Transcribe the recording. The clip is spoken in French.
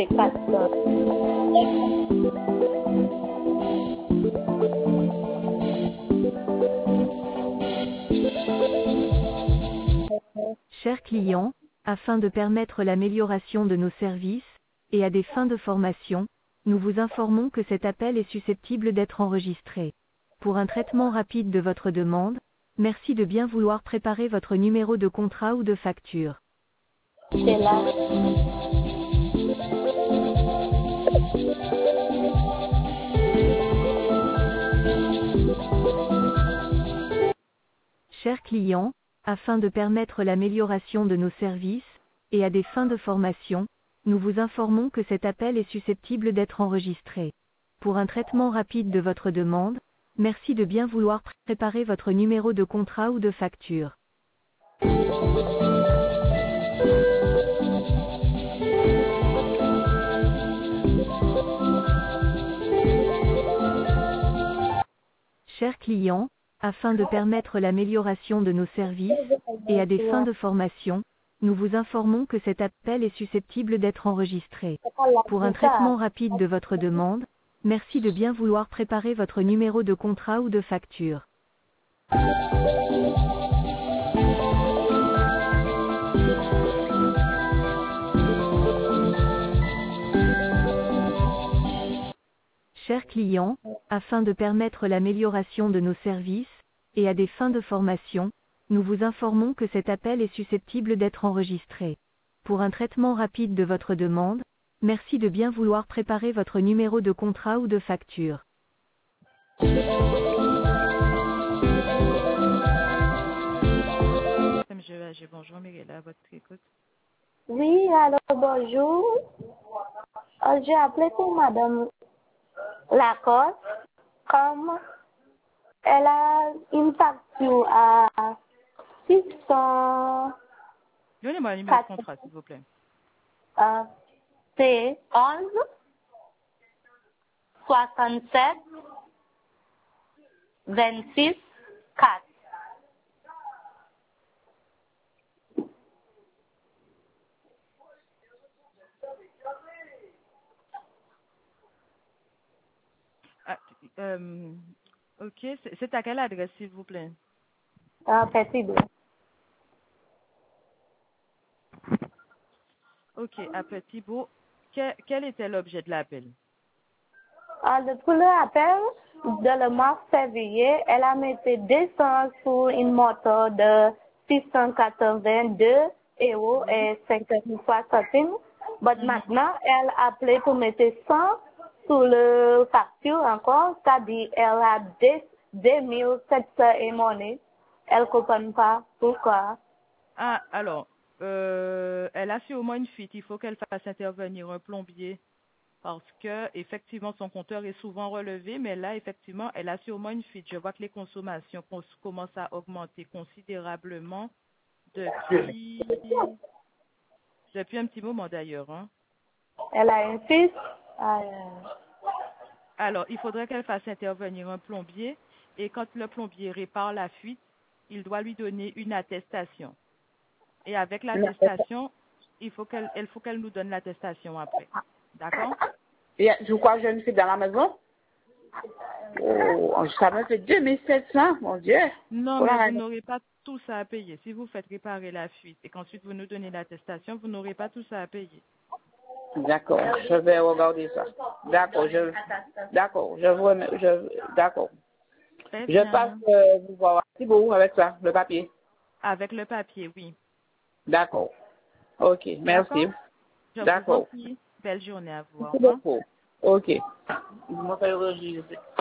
Chers clients, afin de permettre l'amélioration de nos services, et à des fins de formation, nous vous informons que cet appel est susceptible d'être enregistré. Pour un traitement rapide de votre demande, merci de bien vouloir préparer votre numéro de contrat ou de facture. C'est là. Chers clients, afin de permettre l'amélioration de nos services, et à des fins de formation, nous vous informons que cet appel est susceptible d'être enregistré. Pour un traitement rapide de votre demande, merci de bien vouloir préparer votre numéro de contrat ou de facture. Chers clients, afin de permettre l'amélioration de nos services, et à des fins de formation, nous vous informons que cet appel est susceptible d'être enregistré. Pour un traitement rapide de votre demande, merci de bien vouloir préparer votre numéro de contrat ou de facture. Chers clients, afin de permettre l'amélioration de nos services, et à des fins de formation, nous vous informons que cet appel est susceptible d'être enregistré. Pour un traitement rapide de votre demande, merci de bien vouloir préparer votre numéro de contrat ou de facture. Bonjour, Mirella, à votre écoute. Oui, alors bonjour. J'ai appelé pour Madame Lacoste, comme elle a une facture à 600. Donnez-moi le numéro de contrat, s'il vous plaît. C'est 11 67 26 4. Ok, c'est à quelle adresse, s'il vous plaît? Petit 2. Ok, à Petit-Bourg. Quel était l'objet de l'appel? Pour l'appel de le mois février, elle a mis 200 sur une moto de 682 € et 53 centimes. Mais maintenant, elle a appelé pour mettre 100 sur le facture encore, c'est-à-dire elle a 2700 et monnaie. Elle ne comprend pas pourquoi. Ah, alors, elle a sûrement une fuite. Il faut qu'elle fasse intervenir un plombier parce que, effectivement, son compteur est souvent relevé, mais là, effectivement, elle a sûrement une fuite. Je vois que les consommations commencent à augmenter considérablement depuis un petit moment d'ailleurs. Hein. Elle a une fuite. Alors, il faudrait qu'elle fasse intervenir un plombier et quand le plombier répare la fuite, il doit lui donner une attestation. Et avec l'attestation, il faut qu'elle nous donne l'attestation après. D'accord? Et je crois que j'ai une fuite dans la maison. Oh, ça me fait 2700, mon Dieu. Non, mais vous n'aurez pas tout ça à payer. Si vous faites réparer la fuite et qu'ensuite vous nous donnez l'attestation, vous n'aurez pas tout ça à payer. D'accord, je vais regarder ça. D'accord, d'accord, d'accord. Je passe vous voir Thibault avec ça, le papier. Avec le papier, oui. D'accord. Ok, merci. D'accord. Belle journée à vous. Merci beaucoup. Ok. Je m'appelle Roger.